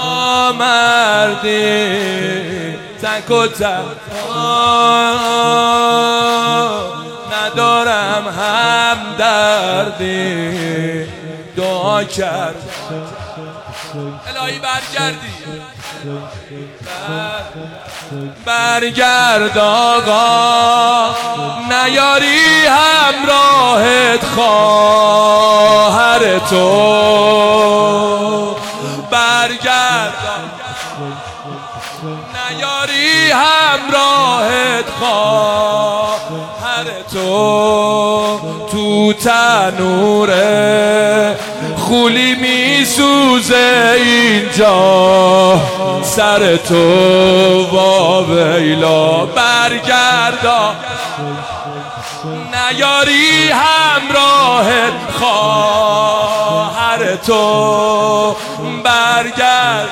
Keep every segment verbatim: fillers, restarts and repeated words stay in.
نامردی تک و تنها ندارم همدردی دعا کرد الهی برگردی برگرد آقا نیاری همراهت خواهر تو برگرد نیاری همراهت خواهر تو تو تنوره خولی می سوزه اینجا سر تو وا ویلا برگردا نیاری همراهت خواهر تو برگرد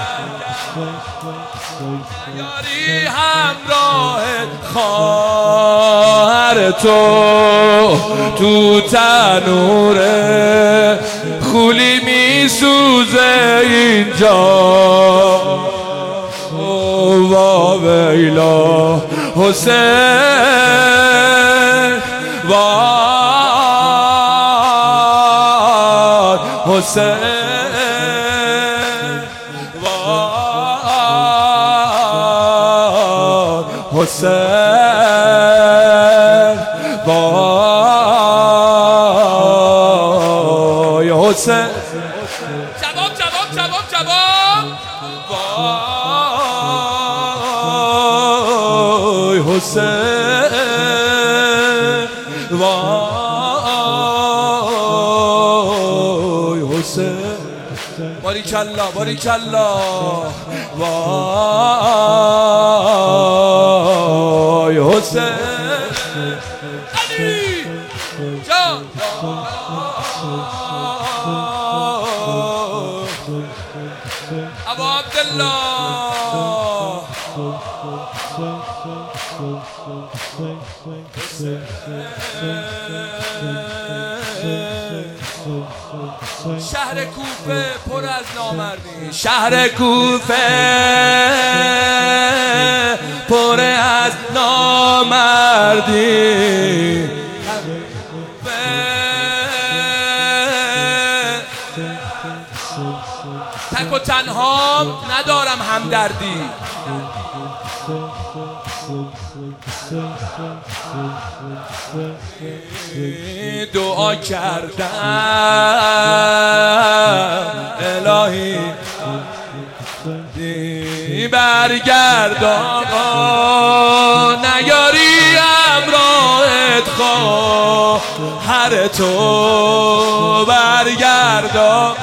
نیاری همراهت خواهر تو تو تنوره خولی می سوزه اینجا وا ویلا حسین وای حسین وای حسین وای حسین جواب جواب جواب جواب وای حسین وای حسین باریکالله باریکالله وای حسین علی جان ابا عبدالله شهر کوفه پر از نامردی شهر کوفه پر از نامردی تک و تنها ندارم همدردی دعا کردم الهی برگرد آقا نیاری همراهت خواهر تو برگرد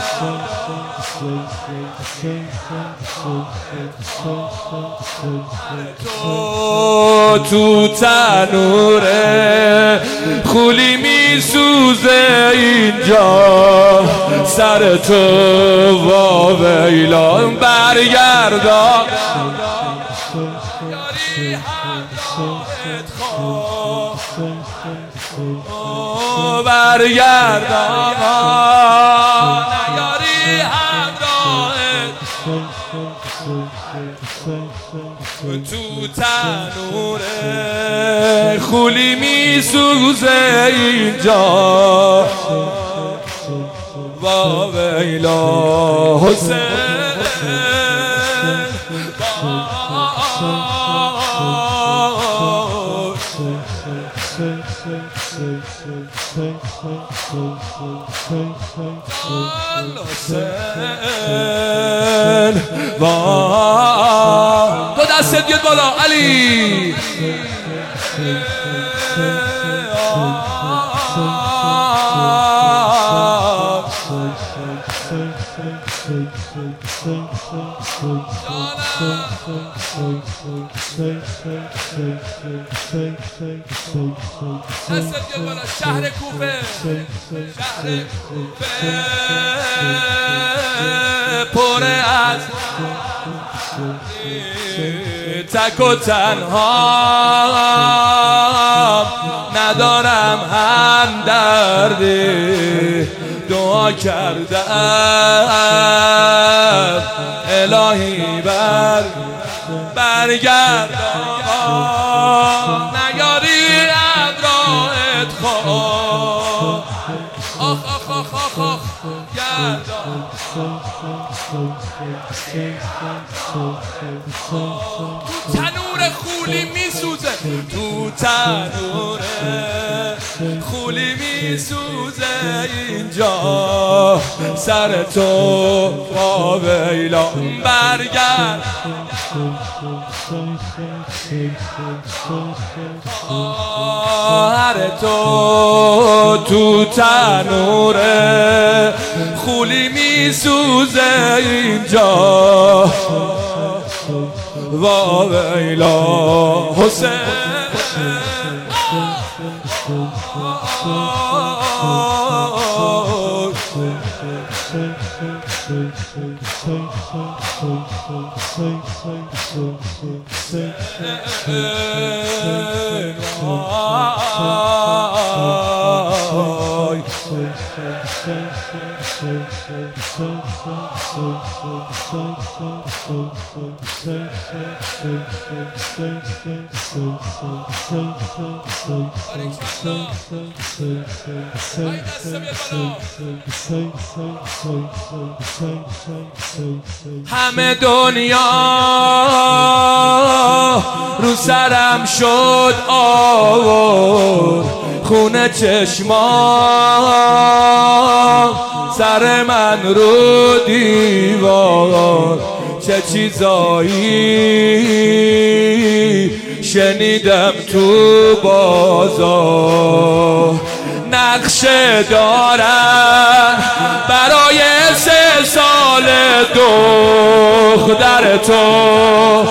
تو تو تنوره خولی می سوزه اینجا سر تو وا ویلا برگردا یاری همراهت خواه برگردا نیاری همراهت تو تنوره خولی می سوزه اینجا وا ویلا حسین حسین دو دستت بیاد بالا علی دستت بیاد بالا شهر کوفه شهر کوفه پر از تک و تنها ندارم همدردی دعا کردم الهی بر برگرد نیاری ابراهت خواه آخ آخ آخ آخ آخ گردان تو تنور خولی میسوزه تو تنور خولی میسوزه اینجا سر تو ویلا برگرد هر تو تو تنور خولی میسوزه اینجا ویلا حسین همه دنیا رو سرم شد آور خونه چشمان سر من رو دیوار چه چیزایی شنیدم تو بازار نقشه دارن برای سه سال دختر تو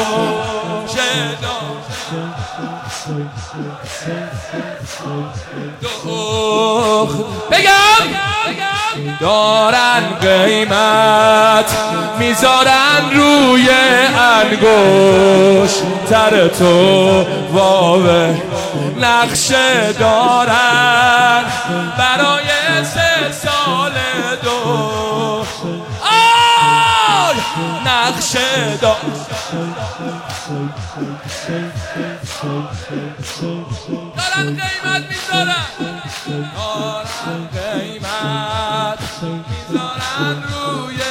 بگم دارن قیمت میذارن روی انگوش تر تو واوه نقشه دارن برای سه سال دو آی نقشه دارن دارن قیمت میذارن دارن قیمت میذارن روی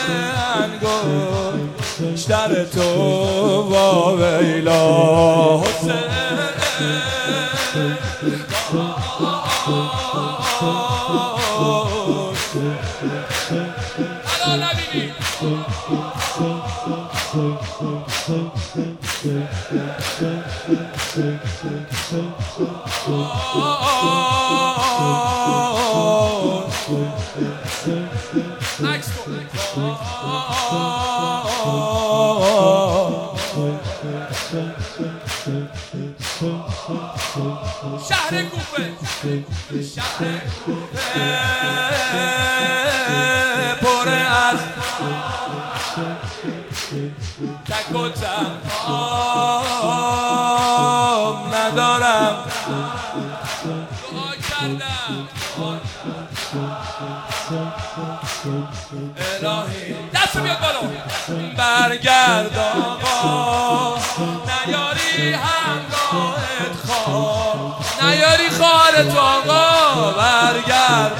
انگوش در تو واویلا حسین حالا نبینی شهر کوفه شهر کوفه پر از تک و تنهام ندارم دعا کردم الهی دست بیاد بالا برگرد آقا نیاری همراهت خواه نیاری خواهرت آقا برگرد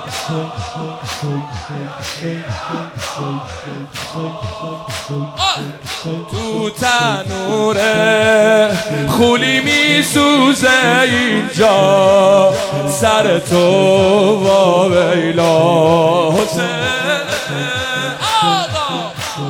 تو تنور خولی میسوزه اینجا سر تو واویلا حسین آقا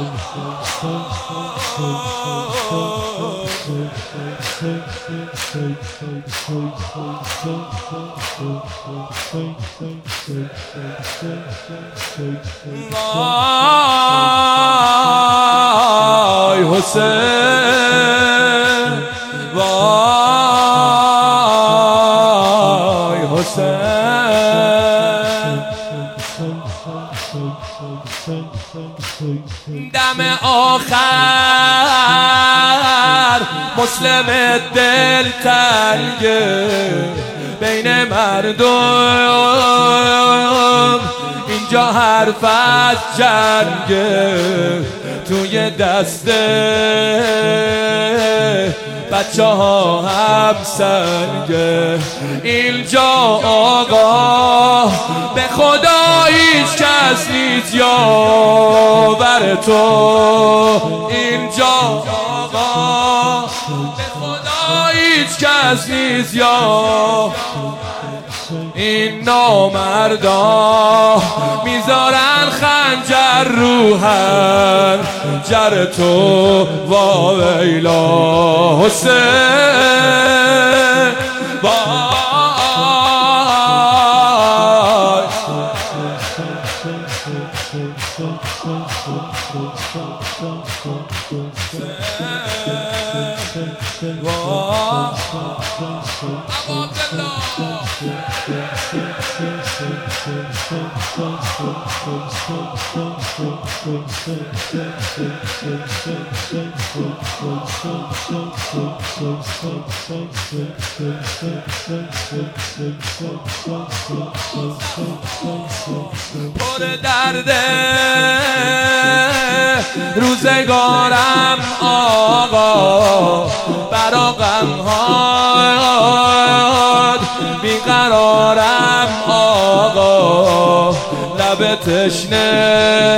وای حسین وای حسین دم آخر مسلم دل تنگه بین مردم اینجا حرف از جنگه توی دسته بچه ها هم سنگه اینجا آقا به خدا هیچ کس نیست یاور تو اینجا آقا به خدا هیچ کس نیست یاور این نامردا میذارن خنجر رو هنجر تو وا ویلا حسین وای پر درده روزگارم آقا برا غمهات بیقرارم آقا لب تشنه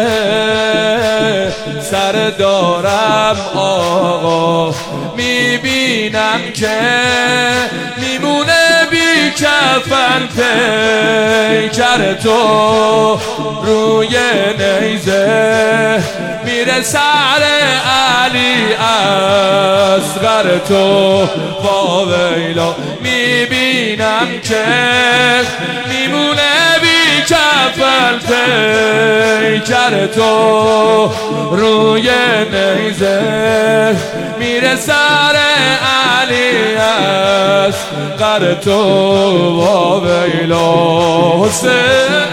سر دارم آقا میبینم که میمونه بی کفن پیکر تو روی نیزه میره سر علی اصغر تو با ویلا میبینم که میمونه بی کفن پیکر تو روی نیزه میره سر علی اصغر تو با ویلا حسین